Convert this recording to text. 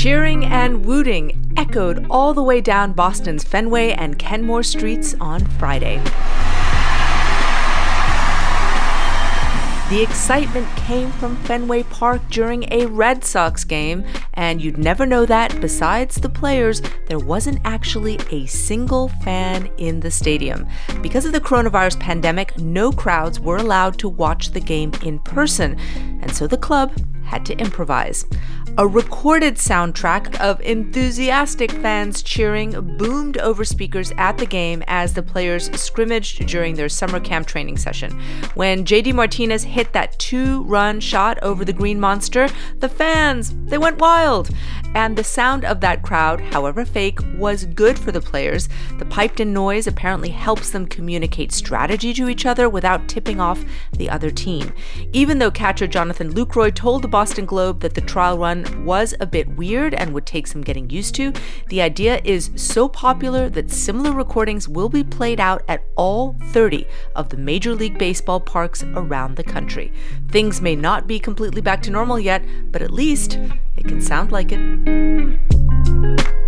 Cheering and wooting echoed all the way down Boston's Fenway and Kenmore streets on Friday. The excitement came from Fenway Park during a Red Sox game, and you'd never know that besides the players, there wasn't actually a single fan in the stadium. Because of the coronavirus pandemic, no crowds were allowed to watch the game in person, and so the club had to improvise. A recorded soundtrack of enthusiastic fans cheering boomed over speakers at the game as the players scrimmaged during their summer camp training session. When JD Martinez hit that 2-run shot over the Green Monster, the fans, they went wild. And the sound of that crowd, however fake, was good for the players. The piped-in noise apparently helps them communicate strategy to each other without tipping off the other team. Even though catcher Jonathan Lucroy told the Boston Globe that the trial run was a bit weird and would take some getting used to, the idea is so popular that similar recordings will be played out at all 30 of the Major League Baseball parks around the country. Things may not be completely back to normal yet, but at least it can sound like it.